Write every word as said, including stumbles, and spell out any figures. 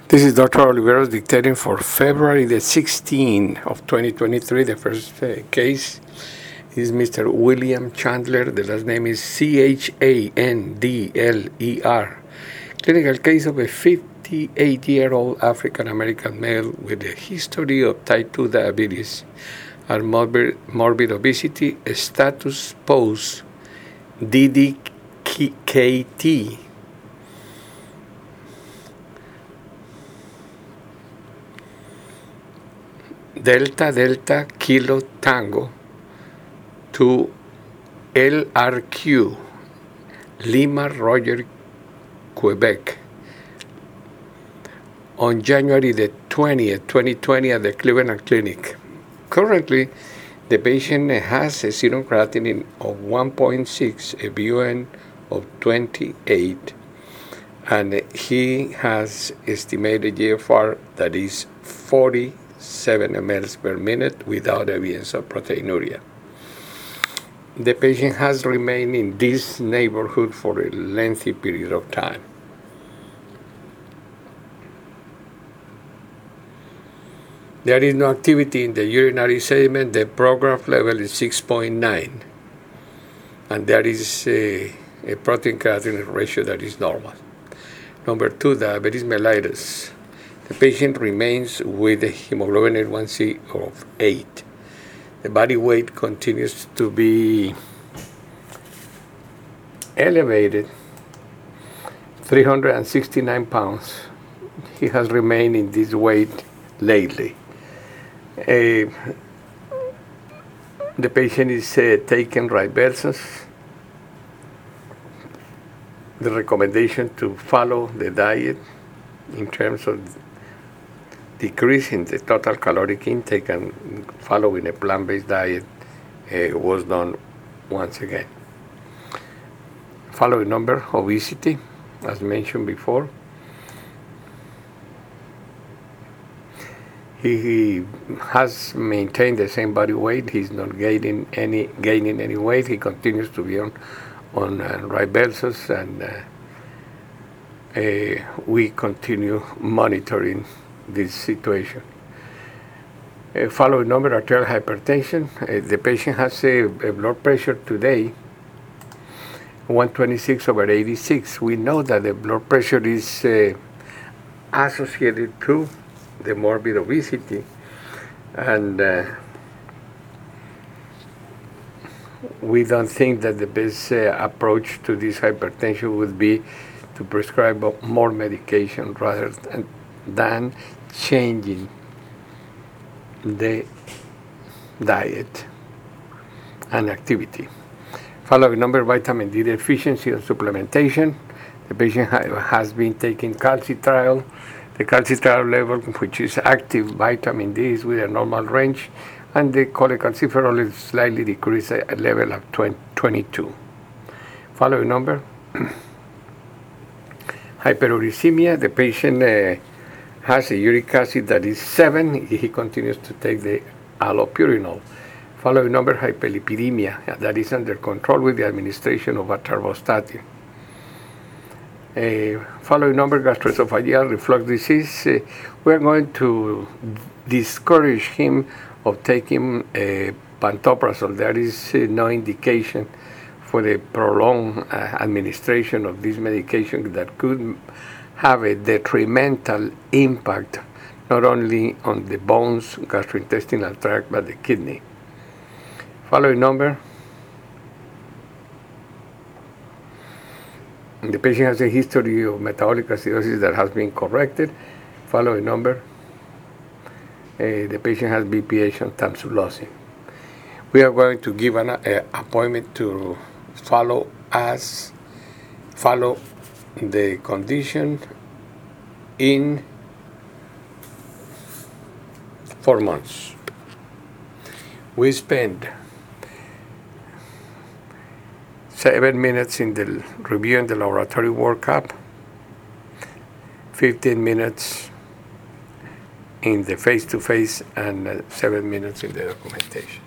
This is Doctor Oliveros dictating for February the sixteenth of twenty twenty-three. The first uh, case is Mister William Chandler. The last name is C H A N D L E R. Clinical case of a fifty-eight-year-old African-American male with a history of type two diabetes and morbid, morbid obesity, status post D D K T. Delta Delta Kilo Tango to L R Q Lima Roger Quebec on January the twentieth, twenty twenty at the Cleveland Clinic. Currently, the patient has a serum creatinine of one point six, a B U N of twenty-eight, and he has estimated G F R that is forty-seven milliliters per minute without evidence of proteinuria. The patient has remained in this neighborhood for a lengthy period of time. There is no activity in the urinary sediment. The program level is six point nine, and there is a, a protein creatinine ratio that is normal. Number two, diabetes mellitus. The patient remains with a hemoglobin A one C of eight. The body weight continues to be elevated, three hundred sixty-nine pounds. He has remained in this weight lately. Uh, the patient is uh, taking Ribelsus. The recommendation to follow the diet in terms of decreasing the total caloric intake and following a plant-based diet uh, was done once again. Following number, obesity, as mentioned before. He, he has maintained the same body weight. He's not gaining any gaining any weight. He continues to be on on uh, Ribelsus, and uh, uh, we continue monitoring this situation. Uh, following number, arterial hypertension. Uh, the patient has a, a blood pressure today, one twenty-six over eighty-six. We know that the blood pressure is uh, associated to the morbid obesity, and uh, we don't think that the best uh, approach to this hypertension would be to prescribe more medication rather than, than changing the diet and activity. Following number, vitamin D deficiency and supplementation. The patient ha- has been taking calcitriol. The calcitriol level, which is active vitamin D, is with a normal range, and the cholecalciferol is slightly decreased at a level of twenty-two. Following number, hyperuricemia. The patient uh, has a uric acid that is seven. He continues to take the allopurinol. Following number, hyperlipidemia. That is under control with the administration of atorvastatin. Uh, following number, gastroesophageal reflux disease. Uh, we are going to discourage him of taking uh, pantoprazole. There is uh, no indication for the prolonged uh, administration of this medication that could have a detrimental impact not only on the bones, gastrointestinal tract, but the kidney. Following number, the patient has a history of metabolic acidosis that has been corrected. Following number, uh, the patient has B P H and tamsulosin. We are going to give an uh, appointment to follow us, follow the condition in four months. We spend seven minutes in the review and the laboratory workup, fifteen minutes in the face-to-face, and uh, seven minutes in the documentation.